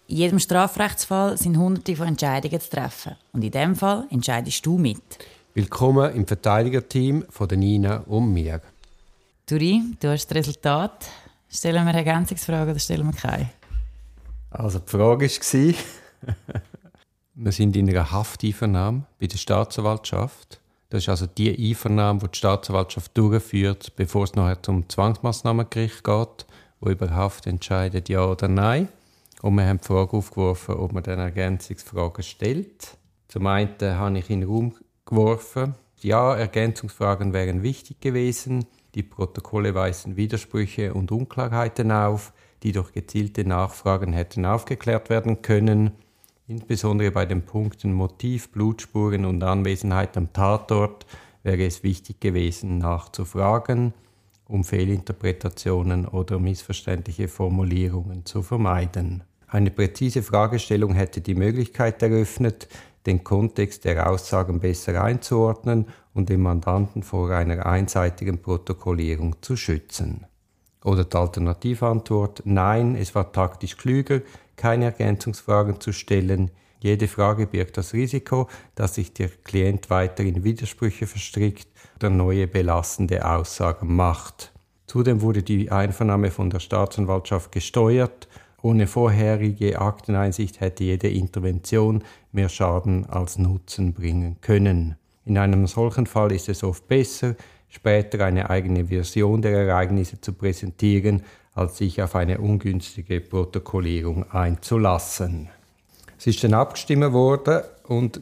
In jedem Strafrechtsfall sind Hunderte von Entscheidungen zu treffen. Und in diesem Fall entscheidest du mit. Willkommen im Verteidigerteam von der Nina und mir. Duri, du hast das Resultat. Stellen wir Ergänzungsfragen oder stellen wir keine? Also die Frage war, wir sind in einer Hafteinvernahme bei der Staatsanwaltschaft. Das ist also die Einvernahme, die die Staatsanwaltschaft durchführt, bevor es nachher zum Zwangsmassnahmengericht geht, wo über Haft entscheidet, ja oder nein. Und wir haben die Frage aufgeworfen, ob man dann Ergänzungsfragen stellt. Zum einen habe ich in den Raum geworfen, ja, Ergänzungsfragen wären wichtig gewesen. Die Protokolle weisen Widersprüche und Unklarheiten auf, die durch gezielte Nachfragen hätten aufgeklärt werden können. Insbesondere bei den Punkten Motiv, Blutspuren und Anwesenheit am Tatort wäre es wichtig gewesen, nachzufragen, um Fehlinterpretationen oder missverständliche Formulierungen zu vermeiden. Eine präzise Fragestellung hätte die Möglichkeit eröffnet, den Kontext der Aussagen besser einzuordnen und den Mandanten vor einer einseitigen Protokollierung zu schützen. Oder die Alternativantwort: Nein, es war taktisch klüger, keine Ergänzungsfragen zu stellen. Jede Frage birgt das Risiko, dass sich der Klient weiter in Widersprüche verstrickt oder neue belastende Aussagen macht. Zudem wurde die Einvernahme von der Staatsanwaltschaft gesteuert. Ohne vorherige Akteneinsicht hätte jede Intervention mehr Schaden als Nutzen bringen können. In einem solchen Fall ist es oft besser, später eine eigene Version der Ereignisse zu präsentieren, als sich auf eine ungünstige Protokollierung einzulassen. Es ist dann abgestimmt worden und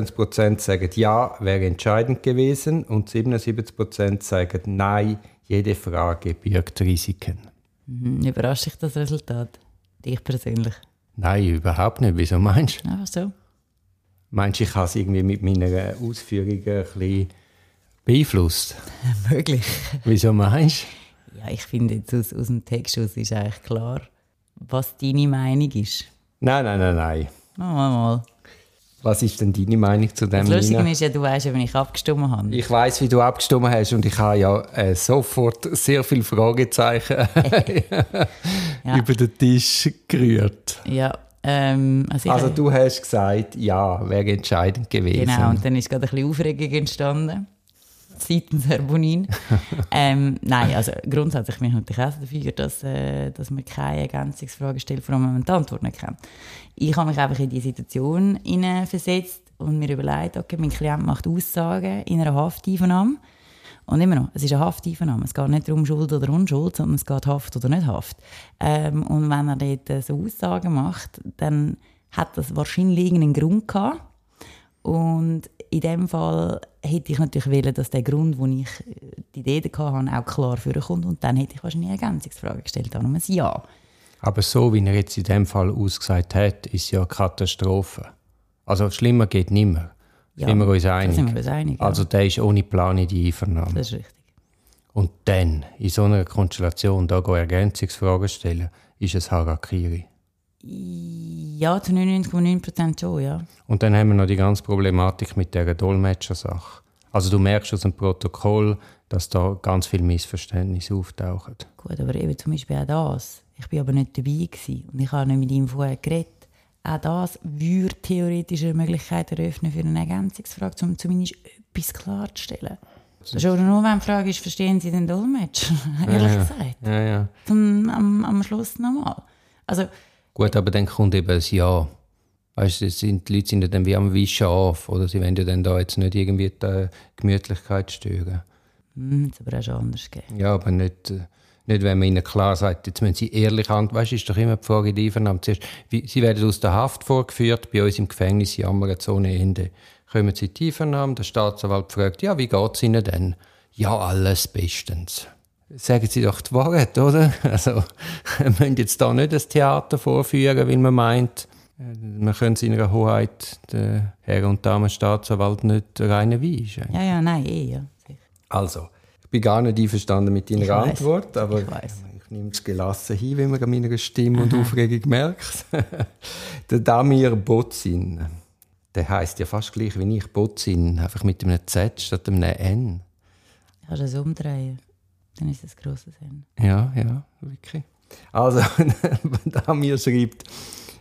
23% sagen ja, wäre entscheidend gewesen und 77% sagen nein, jede Frage birgt Risiken. Überrascht dich das Resultat? Dich persönlich? Nein, überhaupt nicht. Wieso meinst du? Einfach so. Meinst du, ich habe es irgendwie mit meinen Ausführungen ein bisschen beeinflusst? Möglich. Wieso meinst du? Ja, ich finde, jetzt aus dem Text aus ist eigentlich klar, was deine Meinung ist. Nein. Mal. Was ist denn deine Meinung zu dem, Das Lustige Nina? ist ja, du weißt ja, wie ich abgestimmt habe. Ich weiss, wie du abgestimmt hast und ich habe ja sofort sehr viele Fragezeichen über den Tisch gerührt. Ja, also du hast gesagt, ja, wäre entscheidend gewesen. Genau, und dann ist gerade ein bisschen Aufregung entstanden, seitens Herr Bonin. Nein, also grundsätzlich bin ich natürlich auch dafür, dass man keine Ergänzungsfragen stellt, vor allem wenn man die Antwort nicht kennt. Ich habe mich einfach in die Situation versetzt und mir überlegt, okay, mein Klient macht Aussagen in einer Hafteinvernahme. Und immer noch, es ist eine Hafteinvernahme. Es geht nicht darum, Schuld oder Unschuld, sondern es geht Haft oder nicht Haft. Und wenn er dort so Aussagen macht, dann hat das wahrscheinlich irgendeinen Grund gehabt. Und in dem Fall hätte ich natürlich wollen, dass der Grund, wo ich die Idee hatte, auch klar vorkommt. Und dann hätte ich wahrscheinlich eine Ergänzungsfrage gestellt, dann ein Ja. Aber so, wie er jetzt in dem Fall ausgesagt hat, ist ja eine Katastrophe. Also schlimmer geht nicht mehr. Ja, sind wir uns einig? sind wir uns einig, ja. Also der ist ohne Plan in die Einvernahme. Das ist richtig. Und dann, in so einer Konstellation, da Ergänzungsfragen stellen, ist es Harakiri. Ja, zu 99,9% schon, ja. Und dann haben wir noch die ganze Problematik mit dieser Dolmetschersache. Also du merkst aus dem Protokoll, dass da ganz viele Missverständnisse auftauchen. Gut, aber eben zum Beispiel auch das. Ich war aber nicht dabei gewesen und ich habe nicht mit ihm vorher geredet. Auch das würde theoretisch eine Möglichkeit eröffnen für eine Ergänzungsfrage, um zumindest etwas klarzustellen. Schon nur, wenn die Frage ist, verstehen Sie den Dolmetscher? Ehrlich gesagt. Ja. Am Schluss nochmal. Also, gut, aber dann kommt eben ein Ja. Weißt du, die Leute sind ja dann wie am Wischen auf, oder sie wollen ja dann da jetzt nicht irgendwie die Gemütlichkeit stören. Jetzt aber auch schon anders gehen. Ja, aber nicht, wenn man ihnen klar sagt, jetzt müssen sie ehrlich antworten. Weißt du, ist doch immer die Frage in der Einvernahme. Zuerst, sie werden aus der Haft vorgeführt, bei uns im Gefängnis jammern sie ohne Ende. Kommen sie in die Einvernahme, der Staatsanwalt fragt, ja, wie geht es Ihnen denn? Ja, alles bestens. Sagen Sie doch die Wahrheit, oder? Also, wir müssen jetzt da nicht das Theater vorführen, weil man meint, man könnte seiner Hoheit, der Herr und Dame Staatsanwalt, nicht reinen Wein schenken. Ja, nein, ja. Also, ich bin gar nicht einverstanden mit deiner Antwort, aber ich nehme es gelassen hin, wie man an meiner Stimme und Aufregung merkt. Der Damir Botzin, der heisst ja fast gleich wie ich, Botzin, einfach mit einem Z statt einem N. Kannst du das umdrehen? Dann ist das grosses N. Ja, wirklich. Also, Damir schreibt,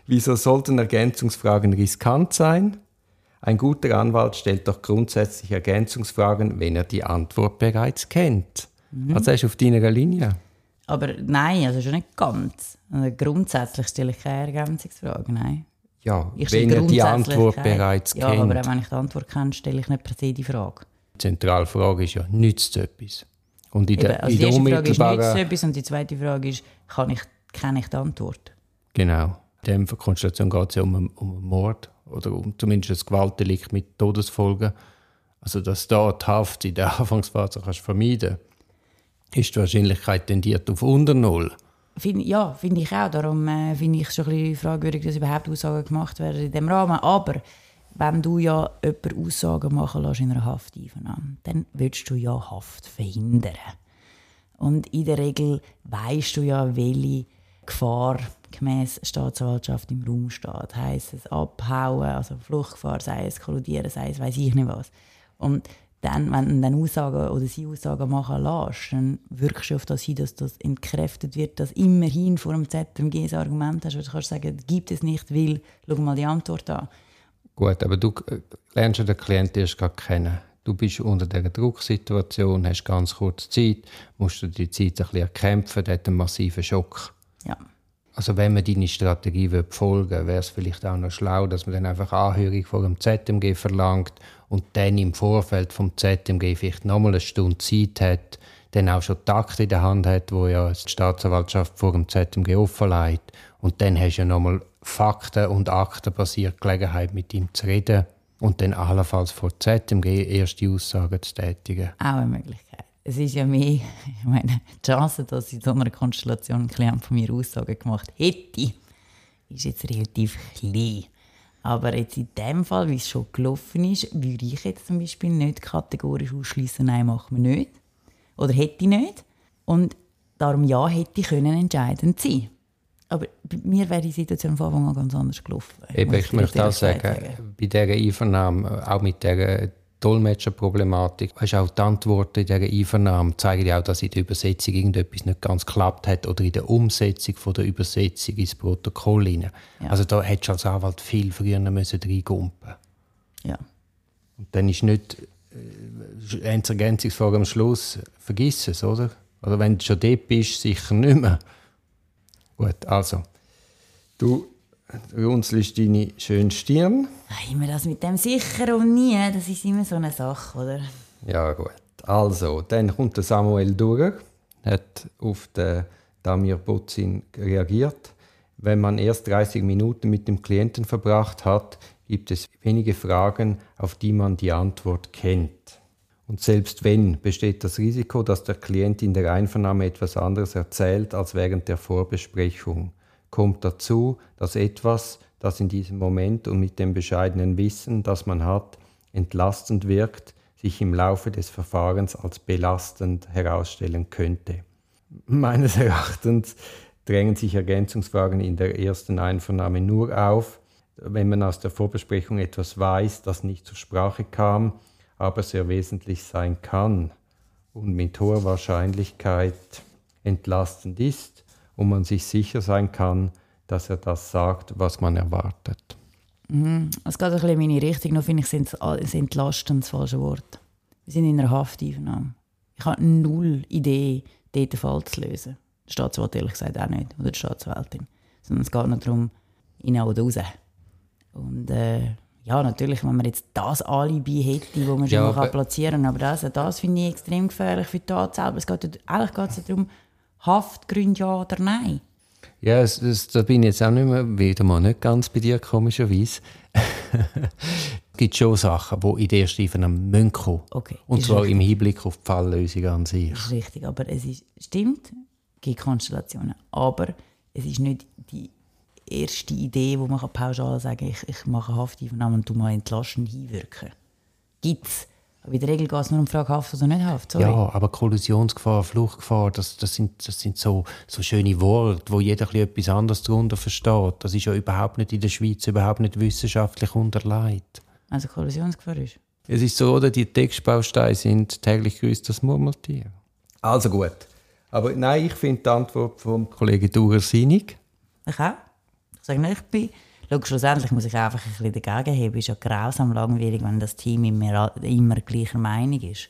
Wieso sollten Ergänzungsfragen riskant sein? Ein guter Anwalt stellt doch grundsätzlich Ergänzungsfragen, wenn er die Antwort bereits kennt. Also er ist auf deiner Linie. Aber nein, also schon nicht ganz. Also grundsätzlich stelle ich keine Ergänzungsfragen, nein. Ja, wenn er die Antwort bereits kennt. Ja, aber auch wenn ich die Antwort kenne, stelle ich nicht per se die Frage. Die zentrale Frage ist ja, nützt es etwas? Und in Eben, der, also in die erste der Frage ist, nützt es etwas? Und die zweite Frage ist, kenne ich die Antwort? Genau. In dieser Konstellation geht es ja um einen Mord oder um zumindest ein Gewaltdelikt mit Todesfolgen. Also, dass da die Haft in der Anfangsphase vermeiden kannst, ist die Wahrscheinlichkeit tendiert auf unter Null. Finde ich auch. Darum finde ich es schon ein bisschen fragwürdig, dass überhaupt Aussagen gemacht werden in diesem Rahmen. Aber wenn du ja jemanden Aussagen machen lässt in einer Hafteinvernahme, dann willst du ja Haft verhindern. Und in der Regel weisst du ja, welche Gefahr gemäss Staatsanwaltschaft im Raum steht. Heisst es Abhauen, also Fluchtgefahr, sei es Kolludieren, sei es weiss ich nicht was. Und dann, wenn du dann Aussagen oder sie Aussagen machen lässt, dann wirkst du auf das hin, dass das entkräftet wird, dass immerhin vor dem ZMG ein Argument hast, wo du kannst sagen, gibt es nicht, weil, schau mal die Antwort an. Gut, aber du lernst ja den Klienten erst gerade kennen. Du bist unter dieser Drucksituation, hast ganz kurz Zeit, musst du die Zeit ein bisschen erkämpfen, das hat einen massiven Schock. Ja. Also wenn man deine Strategie folgen will, wäre es vielleicht auch noch schlau, dass man dann einfach Anhörung vor dem ZMG verlangt und dann im Vorfeld vom ZMG vielleicht nochmal eine Stunde Zeit hat, dann auch schon die Akte in der Hand hat, wo ja die Staatsanwaltschaft vor dem ZMG offenlegt. Und dann hast du ja nochmal Fakten- und Aktenbasierte Gelegenheit, mit ihm zu reden und dann allenfalls vor dem ZMG erste Aussagen zu tätigen. Auch eine Möglichkeit. Es ist ja mehr, ich meine, die Chance, dass in so einer Konstellation ein Klient von mir Aussagen gemacht hätte, ist jetzt relativ klein. Aber jetzt in dem Fall, wie es schon gelaufen ist, würde ich jetzt zum Beispiel nicht kategorisch ausschließen, nein, machen wir nicht. Oder hätte ich nicht. Und darum ja, hätte ich können entscheidend sein. Aber bei mir wäre die Situation von Anfang an ganz anders gelaufen. Ich möchte auch sagen, bei dieser Einvernahme, auch mit dieser Dolmetscherproblematik, hast auch die Antworten in dieser Einvernahme zeigen ja auch, dass in der Übersetzung irgendetwas nicht ganz geklappt hat oder in der Umsetzung von der Übersetzung ins Protokoll hinein. Ja. Also da hättest du als Anwalt viel früher reingumpen. Ja. Und dann ist nicht eine Ergänzungsfrage am Schluss, vergiss es, oder? Oder wenn du schon dort bist, sicher nicht mehr. Gut, also, du runzelst deine schöne Stirn. Immer das mit dem sicher und nie, das ist immer so eine Sache, oder? Ja gut, also, dann kommt der Samuel durch, hat auf den Damir Bozin reagiert. Wenn man erst 30 Minuten mit dem Klienten verbracht hat, gibt es wenige Fragen, auf die man die Antwort kennt. Und selbst wenn, besteht das Risiko, dass der Klient in der Einvernahme etwas anderes erzählt als während der Vorbesprechung. Kommt dazu, dass etwas, das in diesem Moment und mit dem bescheidenen Wissen, das man hat, entlastend wirkt, sich im Laufe des Verfahrens als belastend herausstellen könnte. Meines Erachtens drängen sich Ergänzungsfragen in der ersten Einvernahme nur auf, wenn man aus der Vorbesprechung etwas weiß, das nicht zur Sprache kam, aber sehr wesentlich sein kann und mit hoher Wahrscheinlichkeit entlastend ist und man sich sicher sein kann, dass er das sagt, was man erwartet. Es geht ein bisschen in meine Richtung, noch finde ich es entlastend das falsche Wort. Wir sind in einer Hafteinvernahme. Ich habe null Idee, dort den Fall zu lösen. Der Staatsanwalt ehrlich gesagt auch nicht, oder die Staatsanwältin. Sondern es geht nur darum, rein oder raus. Und ja, natürlich, wenn man jetzt das Alibi hätte, wo man schon mal platzieren kann, aber das finde ich extrem gefährlich für die Tat selber. Eigentlich geht es darum, Haftgründe ja oder nein. Ja, da bin ich jetzt auch wieder mal nicht ganz bei dir, komischerweise. Es gibt schon Sachen, die in der ersten Einvernahme kommen müssen. Okay, und zwar richtig. Im Hinblick auf die Falllösung an sich. Das ist richtig, aber stimmt, es gibt Konstellationen. Aber es ist nicht die erste Idee, wo man pauschal sagen kann, ich mache eine Hafteinvernahme und du mal entlastend hinwirken. Gibt's. Aber in der Regel geht es nur um die Frage Haft oder nicht Haft. Sorry. Ja, aber Kollisionsgefahr, Fluchtgefahr, das sind so schöne Worte, wo jeder etwas anderes darunter versteht. Das ist ja überhaupt nicht in der Schweiz, überhaupt nicht wissenschaftlich unterlegt. Also Kollisionsgefahr ist? Es ist so, oder die Textbausteine sind täglich grüßt das Murmeltier. Also gut. Aber nein, ich finde die Antwort vom Kollegen Durer sinnig. Ich auch. Ich sage nicht, ich bin... Schau, schlussendlich muss ich einfach ein bisschen dagegen heben. Es ist ja grausam langweilig, wenn das Team immer gleicher Meinung ist.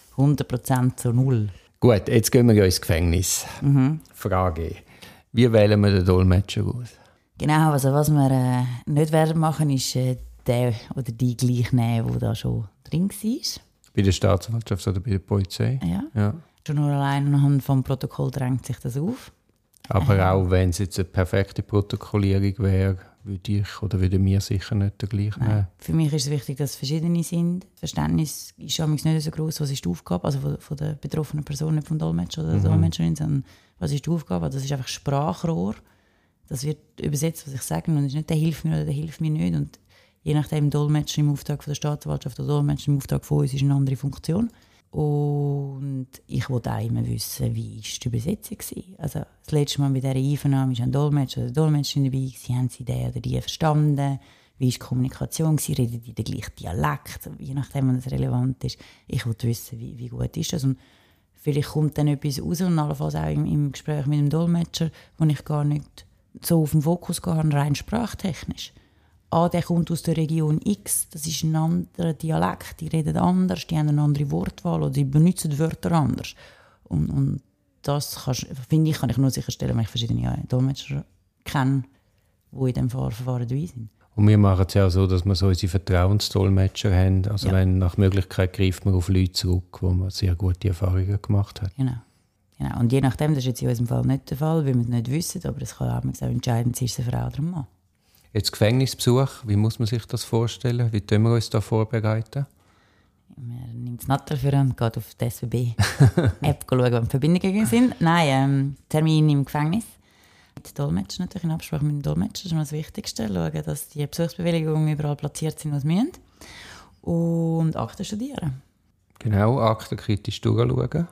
100% zu 0. Gut, jetzt gehen wir ja ins Gefängnis. Frage. Wie wählen wir den Dolmetscher aus? Genau, also was wir nicht werden machen, ist der oder die gleich nehmen, der da schon drin war. Bei der Staatsanwaltschaft oder bei der Polizei? Ja. Schon nur allein anhand vom Protokoll drängt sich das auf. Aber auch wenn es jetzt eine perfekte Protokollierung wäre, würden wir sicher nicht den gleichen nehmen. Für mich ist es wichtig, dass es verschiedene sind. Das Verständnis ist nicht so groß, was ist die Aufgabe, also von der betroffenen Person, nicht vom Dolmetscher oder der Dolmetscherin, sondern was ist die Aufgabe? Das ist einfach Sprachrohr. Das wird übersetzt, was ich sage, und es ist nicht, der hilft mir oder der hilft mir nicht. Und je nachdem, Dolmetscher im Auftrag von der Staatsanwaltschaft oder Dolmetscher im Auftrag von uns ist eine andere Funktion. Und ich wollte auch immer wissen, wie die Übersetzung war. Also das letzte Mal bei dieser Einvernahme war ein Dolmetscher oder Dolmetscherin dabei. Haben sie den oder die verstanden? Wie war die Kommunikation? Reden die den gleichen Dialekt? Je nachdem, was relevant ist. Ich wollte wissen, wie gut ist das. Und vielleicht kommt dann etwas raus und allenfalls auch im Gespräch mit dem Dolmetscher, wo ich gar nicht so auf den Fokus gehe, rein sprachtechnisch. Der kommt aus der Region X, das ist ein anderer Dialekt, die reden anders, die haben eine andere Wortwahl oder die benutzen Wörter anders. Und das finde ich, kann ich nur sicherstellen, wenn ich verschiedene Dolmetscher kenne, die in diesem Verfahren dabei sind. Und wir machen es ja auch so, dass wir so unsere Vertrauensdolmetscher haben. Also wenn nach Möglichkeit greift man auf Leute zurück, wo man sehr gute Erfahrungen gemacht hat. Genau. Und je nachdem, das ist jetzt in unserem Fall nicht der Fall, weil wir es nicht wissen, aber es kann auch entscheidend sein, ist es eine Frau oder ein Mann. Jetzt Gefängnisbesuch, wie muss man sich das vorstellen? Wie tun wir uns da vorbereiten? Man nimmt das Nattel für und geht auf die SBB-App schauen, ob Verbindungen sind. Nein, Termin im Gefängnis. Mit Dolmetscher natürlich, in Absprache mit dem Dolmetscher, das ist mal das Wichtigste. Schauen, dass die Besuchsbewilligungen überall platziert sind, was sie müssen. Und Akten studieren. Genau, Akten kritisch durchschauen.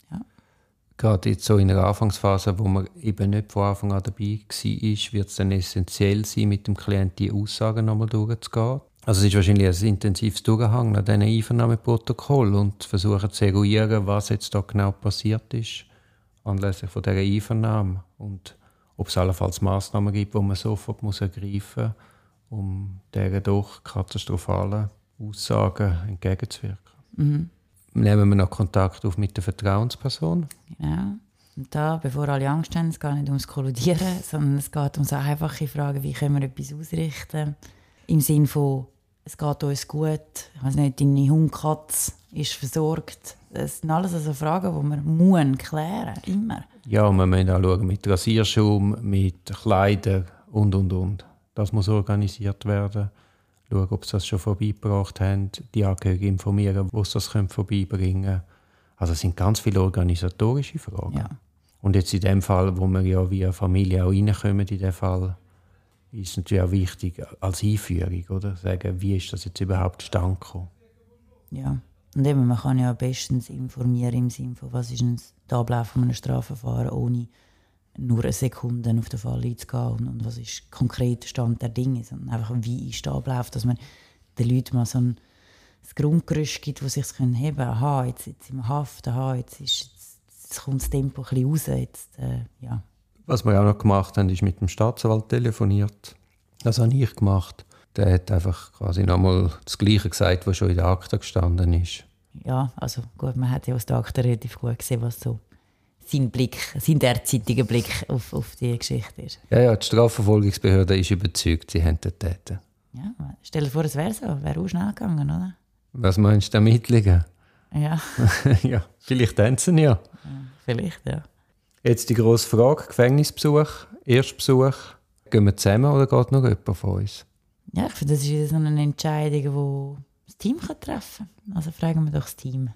Gerade jetzt so in einer Anfangsphase, wo man eben nicht von Anfang an dabei war, wird es dann essentiell sein, mit dem Klienten die Aussagen nochmal durchzugehen. Also es ist wahrscheinlich ein intensives Durchhang nach diesen Einvernahmeprotokoll und versuchen zu eruieren, was jetzt da genau passiert ist, anlässlich von dieser Einvernahme. Und ob es allenfalls Massnahmen gibt, die man sofort ergreifen muss, um dieser doch katastrophalen Aussagen entgegenzuwirken. Nehmen wir noch Kontakt auf mit der Vertrauensperson. Genau. Und da, bevor alle Angst haben, es geht nicht ums Kolludieren, sondern es geht um so einfache Fragen, wie können wir etwas ausrichten. Im Sinne von, es geht uns gut, ich weiss nicht, deine Hundkatze ist versorgt. Das sind alles also Fragen, die man klären muss, immer. Ja, und wir müssen auch schauen mit Rasierschaum, mit Kleidern und. Das muss organisiert werden. Schauen, ob sie das schon vorbeigebracht haben, die Angehörigen informieren, wo sie das vorbeibringen können. Also es sind ganz viele organisatorische Fragen. Ja. Und jetzt in dem Fall, wo wir ja via Familie auch reinkommen, in dem Fall, ist es natürlich auch wichtig, als Einführung, oder? Sagen, wie ist das jetzt überhaupt zustande gekommen? Ja, und eben, man kann ja bestens informieren im Sinne von, was ist der Ablauf von einem Strafverfahren, ohne nur eine Sekunde auf den Fall einzugehen und was ist konkret der Stand der Dinge, sondern einfach, wie ist der Ablauf, dass man den Leuten mal so ein Grundgerüst gibt, wo sich heben können. Aha, jetzt sind wir Haft, jetzt kommt das Tempo ein bisschen raus. Ja. Was wir auch noch gemacht haben, ist mit dem Staatsanwalt telefoniert. Das habe ich gemacht. Der hat einfach quasi nochmal das Gleiche gesagt, was schon in der Akte gestanden ist. Ja, also gut, man hat ja aus der Akte relativ gut gesehen, was so sein derzeitiger Blick auf die Geschichte ist. Ja, die Strafverfolgungsbehörde ist überzeugt, sie haben den Täter. Ja, stell dir vor, es wäre so. Wäre auch schnell gegangen, oder? Was meinst du damit liegen? Ja. Ja, vielleicht haben sie ihn ja. Vielleicht, ja. Jetzt die grosse Frage, Gefängnisbesuch, Erstbesuch. Gehen wir zusammen oder geht noch jemand von uns? Ja, ich finde, das ist wieder so eine Entscheidung, die das Team treffen kann. Also fragen wir doch das Team.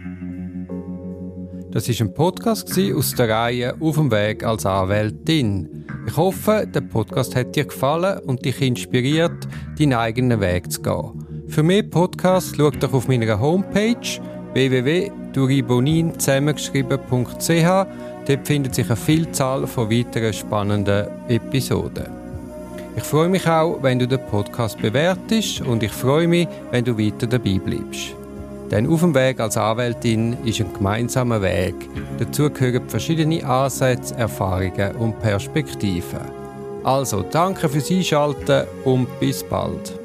Das war ein Podcast aus der Reihe «Auf dem Weg als Anwältin». Ich hoffe, der Podcast hat dir gefallen und dich inspiriert, deinen eigenen Weg zu gehen. Für mehr Podcasts schau doch auf meiner Homepage www.duribonin zusammengeschrieben.ch. Dort findet sich eine Vielzahl von weiteren spannenden Episoden. Ich freue mich auch, wenn du den Podcast bewertest und ich freue mich, wenn du weiter dabei bleibst. Denn «Auf dem Weg als Anwältin» ist ein gemeinsamer Weg. Dazu gehören verschiedene Ansätze, Erfahrungen und Perspektiven. Also, danke fürs Einschalten und bis bald.